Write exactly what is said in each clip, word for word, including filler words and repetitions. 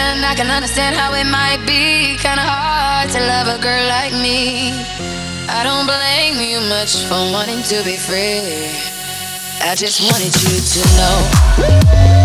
And I can understand how it might be kinda hard to love a girl like me. I don't blame you much for wanting to be free. I just wanted you to know.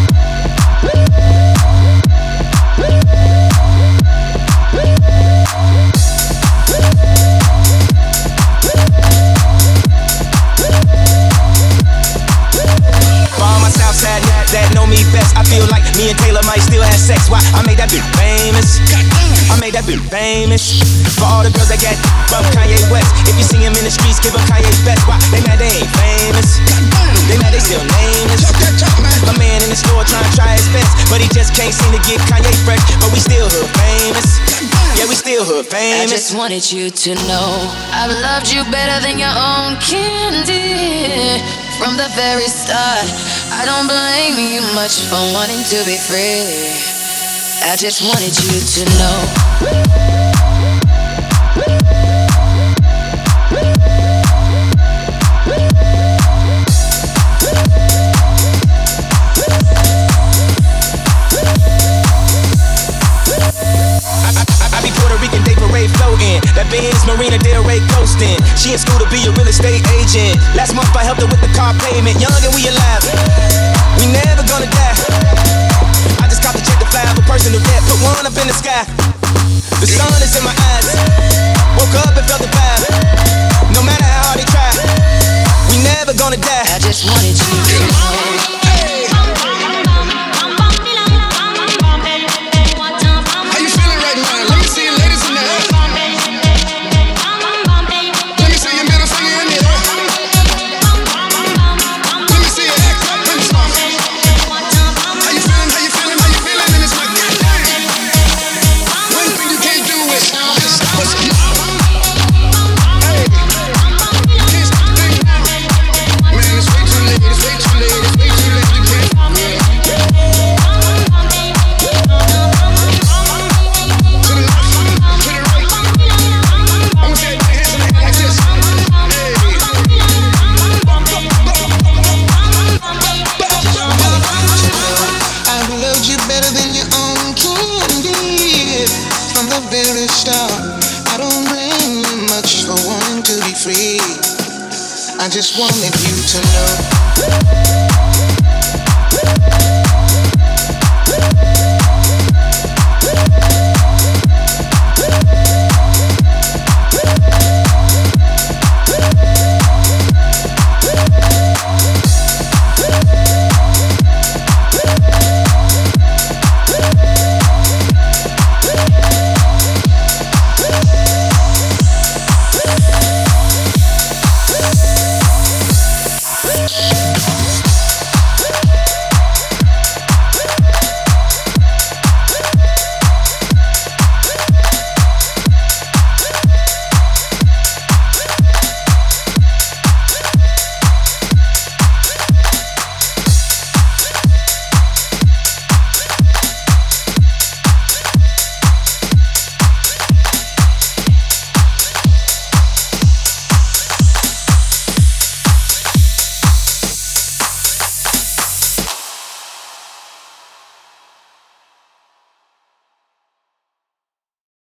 Southside that know me best, I feel like me and Taylor might still have sex. Why? I made that bitch famous. I made that bitch famous. For all the girls that got from Kanye West. If you see him in the streets, give him Kanye's best. Why? They mad they ain't famous. They mad they still nameless. A man in the store trying to try his best, but he just can't seem to get Kanye fresh. But we still hood famous. Yeah, we still hood famous. I just wanted you to know I've loved you better than your own candy. From the very start, I don't blame you much for wanting to be free. I just wanted you to know. Floating. That Benz Marina Del Rey coasting. She in school to be a real estate agent. Last month I helped her with the car payment. Young and we alive. We never gonna die. I just got to check the fly of a person to get. Put one up in the sky. The sun is in my eyes. Woke up and felt the vibe. No matter how hard they try, we never gonna die. I just wanted you to know. I just wanted you to know.